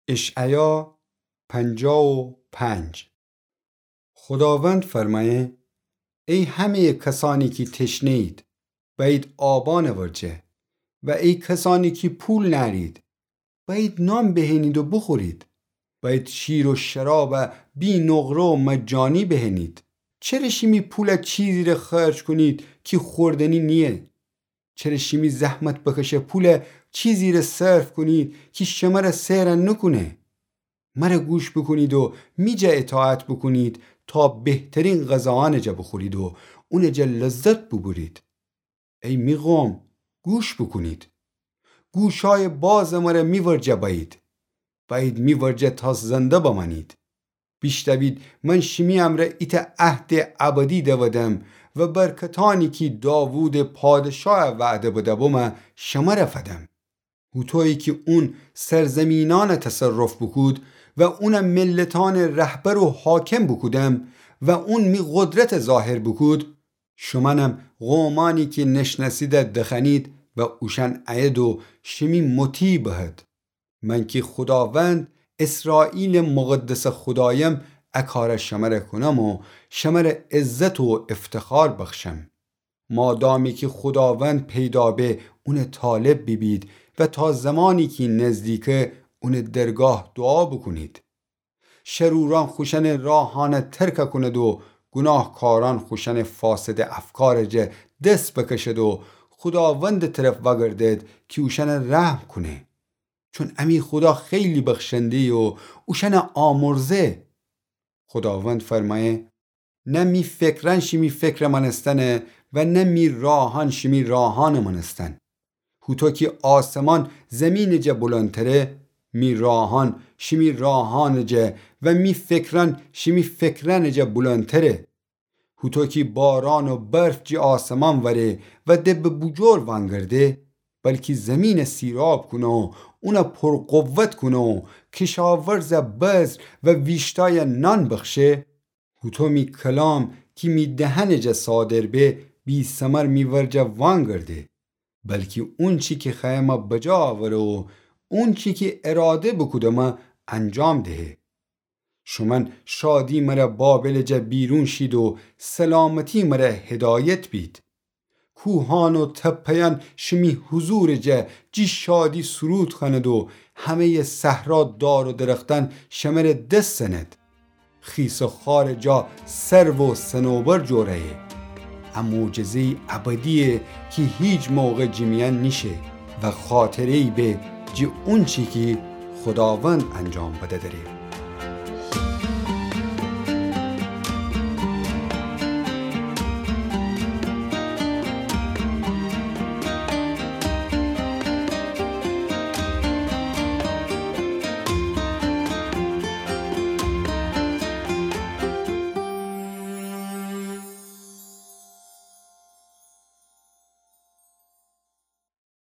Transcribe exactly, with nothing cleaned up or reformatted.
اشعیا پنجاه و پنج. خداوند فرمایه: ای همه کسانی که تشنه اید باید آبان ورجه، و ای کسانی که پول نرید باید نان بهنید و بخورید، باید شیر و شراب بی نقره و مجانی بهنید. چرا شیمی پول چیزی را خرج کنید که خوردنی نیه؟ چرا شیمی زحمت بکشه پول چیزی را صرف کنید که شما را سیر نکنه؟ مرا گوش بکنید و میجا اطاعت بکنید تا بهترین غذاان جا بخورید و اون جا لذت ببرید. ای می قوم گوش بکنید، گوشای باز مرا میورجه باید باید میورجه تا زنده بمانید. بیشتوید من شمی امر ایت عهد ابدی دودم و برکتانی که داوود پادشاه وعده بده بوم شما رفدم. هوتویی که اون سرزمینان تصرف بکود و اون ملتان رهبر و حاکم بکودم و اون می قدرت ظاهر بکود، شمانم قومانی که نشنسید دخنید و اوشن عید و شمی مطیع بهد. من که خداوند اسرائیل مقدس خدایم اکار شمره کنم و شمره عزت و افتخار بخشم. مادامی که خداوند پیدا به اون طالب ببید و تا زمانی که نزدیکه اون درگاه دعا بکنید. شروران خوشن راهان ترک کند و گناهکاران خوشن فاسد افکار جه دست بکشد و خداوند طرف وگردد که اوشن رحم کنه، چون امی خدا خیلی بخشنده و اوشن آمرزه. خداوند فرمایه: نه می فکرن شمی فکر منستنه و نه می راهان شمی راهان منستن. هوتو که آسمان زمین جه بلندتره، می راهان شمی راهان جه و می فکرن شمی فکرن جه بلندتره. هوتو که باران و برف جه آسمان وره و دب بجور وانگرده، بلکه زمین سیراب کنه و اونا پرقوت کنه و کشاورز بذر و ویشتای نان بخشه. هوتو می کلام که می دهن جه صادر به بی سمر می ورجه وانگرده، بلکه اون چی که خیمه بجا آوره و اون چی که اراده بکودم انجام دهه. شمن شادی مرا بابل جه بیرون شید و سلامتی مرا هدایت بید. کوهان و تپیان شمی حضور جه جی شادی سرود خند و همه صحرا دار و درختان شمر دست سند. خیس و خار جا سرو و سنوبر جوره، ام معجزه ابدیه که هیچ موقع جمیان نیشه و خاطره ای به جی اون چی که خداوند انجام بده داره.